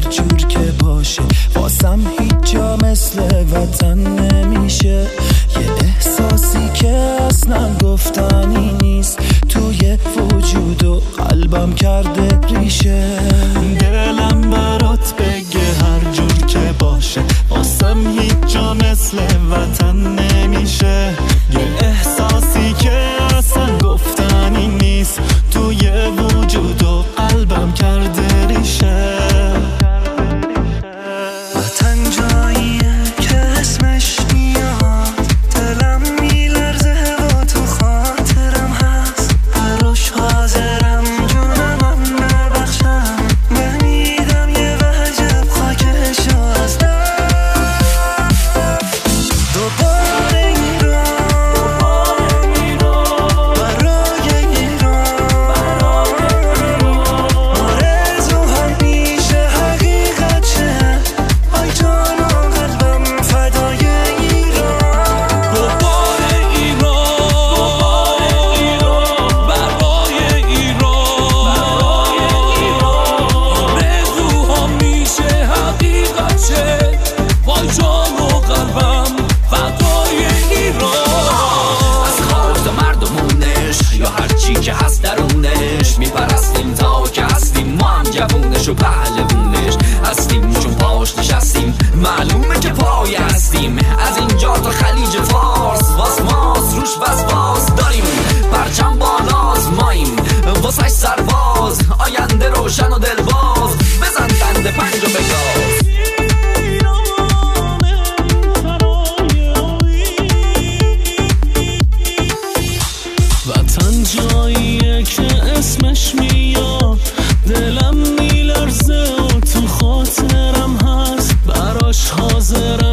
جور که باشه، واسم هیچ جا مثل وطن نمیشه. یه احساسی که اصلا گفتنی نیست، توی وجود و قلبم کرده ریشه. دلم برات بگه هر جور که باشه، واسم هیچ جا مثل وطن نمیشه. یه احساسی که اصلا گفتنی نیست، توی وجود و قلبم کرده ریشه. وطن جاییه که اسمش میاد، دلم میلرزه و تو خاطرم هست. براش حاضرم جونمم نبخشم، نمیدم یه وجب خاکشو از دوباره که هست درونش میپرستیم تا که هستیم، ما هم جوونش و پهلوونش هستیم. چون پاش نشستیم معلومه که پای هستیم، از اینجا تا خلیج فارس واس ماس روش وسواس داریم. پرچم بالاز ماییم واسش سرباز، آینده روشن و دلباز، بزن دند پنج و بگاز. وطن جاییه که اسمش میاد، دلم میلرزه و تو خاطرم هست. براش حاضرم